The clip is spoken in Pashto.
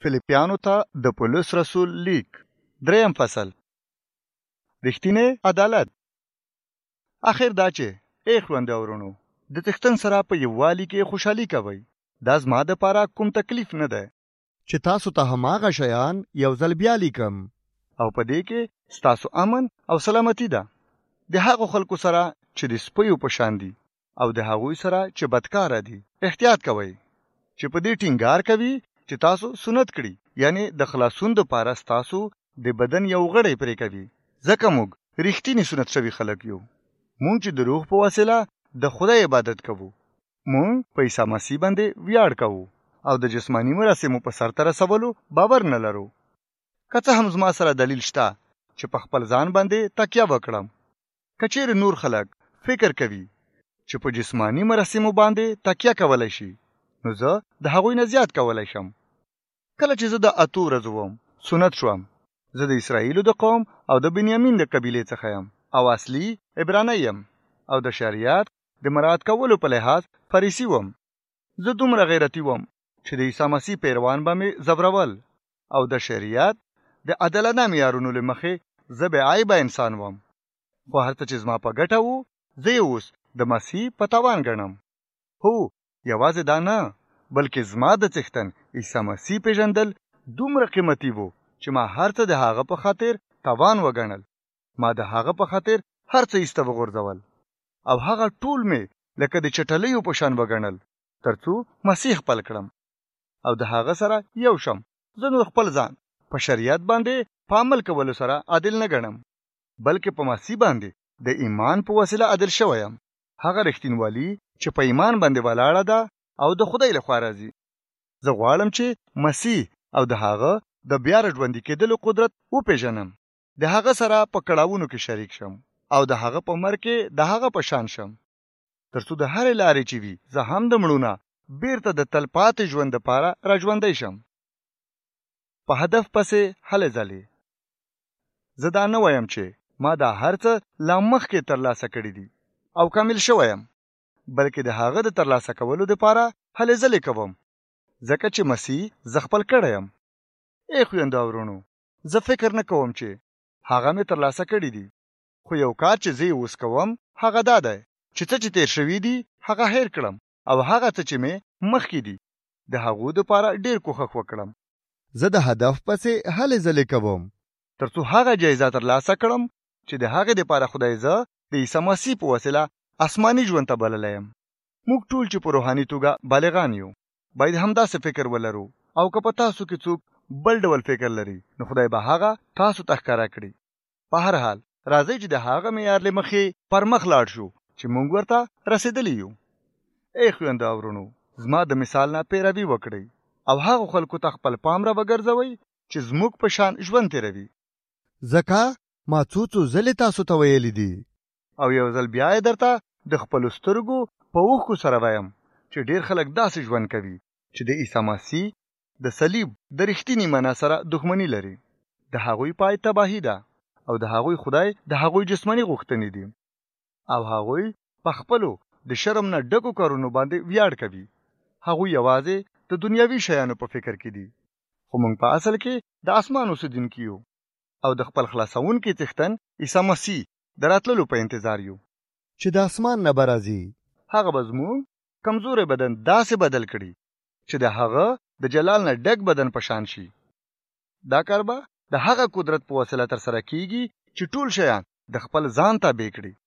فلیپیانو ته د پولس رسول لیک 3 فصل. رښتینی عدالت. اخر دا چې ای خویندو ورونو د تختن سره په یووالي کې خوشحالي کوئ. دا زما دپاره کوم تکلیف نه دی چې تاسو ته هماغه شیان یو ځل بیا لیکم، او په دې کې ستاسو امن او سلامتی ده. د هغو خلکو سره چې د سپیو په شان دي او د هغوی سره چې بدکاره دي احتیاط کوئ، چې په دې ټینګار کوي چې تاسو سنت کړي، یعنی د خلاصون دپاره ستاسو د بدن یو غړی پرې کوي. ځکه موږ رښتینی سنت شوي خلک یو. موږ چې د روح په وسیله د خدای عبادت کوو. موږ په عیسی مسیح باندې ویاړ کوو او د جسمانی مراسمو په سرته رسولو باور نه لرو. که څه هم زما سره دلیل شته چې په خپل ځان باندې تکیه وکړم. که چیرې نور خلک فکر کوي چې په جسمانی مراسمو باندې تکیه کولی شي، نو زه د هغوی نه زیات کولی شم. کله چې زه د 8 ورځو وم سنت شوم. زه د اسرائیلو د قوم او د بنیامین د قبیلې څخه یم او اصلي عبرانی یم او د شریعت د مراعات کولو په لحاظ فریسی وم. زه دومره غیرتی وم چې د عیسی مسیح پیروان به مې زبرول او د شریعت د عدالانه معیارونو له مخې زه بې عیبه انسان وم. خو هر څه چې زما په ګټه وو، زه یې اوس د مسیح په تاوان ګڼم. هو، یوازې دا نه، بلکې زما د څښتن عیسی مسیح پیژندل دومره قیمتي وو چې ما هر څه د هغه په خاطر تاوان وګڼل. ما د هغه په خاطر هر څه ایسته وغورځول او هغه ټول مې لکه د چټلیو په شان وګڼل ترڅو مسیح خپل کړم او د هغه سره یو شم. زه نور خپل ځان په شریعت باندې په عمل کولو سره عادل نه ګڼم، بلکې په مسیح باندې د ایمان په وسیله عادل شوی یم. هغه رښتینولي چې په ایمان باندې ولاړه ده او د خدای لخوا راځي. زه غواړم چې مسیح او د هغه د بیا ژوندي کېدلو قدرت وپېژنم، د هغه سره په کړاوونو کې شریک شم او د هغه په مرګ کې د هغه په شان شم، ترڅو د هرې لارې چې وي زه هم د مړونه بیرته د تلپاتې ژوند دپاره را ژوندی شم. په هدف پسې هلې ځلې. زه دا نه وایم چې ما دا هر څه لا مخکې ترلاسه کړي دي او کامل شوی یم، بلکې د هغه د ترلاسه کولو دپاره هلې ځلې کوم، ځکه چې مسیح زه خپل کړی یم. ای خویندو ورونو، زه فکر نه کوم چې هغه مې ترلاسه کړي دي، خو یو کار چې زه یې اوس کوم هغه دا دی چې څه چې تیر شوي دي هغه هیر کړم او هغه څه چې مې مخکې دي د هغو دپاره ډېر کوښښ وکړم. زه د هدف پسې هلې ځلې کوم ترڅو هغه جایزه ترلاسه کړم چې د هغې دپاره خدای زه د عیسی مسیح په وسیله آسماني ژوند ته بللی یم. موږ ټول چې په روحاني توګه بالغان یو باید همداسې فکر ولرو، او که په تاسو کې څوک بل ډول فکر لري نو خدای به هغه تاسو ته ښکاره کړي. په هر حال راځئ چې د هغه معیار له مخې پر مخ لاړ شو چې موږ ورته رسېدلی یو. ای خویندو ورونو، زما د مثال نه پیروي وکړئ او هغو خلکو ته خپل پام را وګرځوئ چې زموږ په شان ژوند تیروي. ځکه ما څو ځلې تاسو ته ویلي دي او یو ځل بیا یې درته د خپلو سترګو په اوښکو سره وایم چې ډېر خلک داسې ژوند کوي چې د عیسی مسیح د صلیب د رښتینې معنا سره دښمني لري. د هغوی پای تباهي ده او د هغوی خدای د هغوی جسمانی غوښتنې دي او هغوی په خپلو د شرم نه ډکو کارونو باندې ویاړ کوي. هغوی یوازې د دنیاوي شیانو په فکر کې دي، خو موږ په اصل کې د اسمان اوسیدونکي یو او د خپل خلاصونکي څښتن عیسی مسیح د راتللو په انتظار یو چې د اسمان نه به راځي. هغه به زموږ کمزوری بدن داسې بدل کړي چې د هغه د جلال نه ډک بدن په شان شي. دا کار به د هغه قدرت په وسیله ترسره کیږي چې ټول شیان د خپل ځان تابع کړي.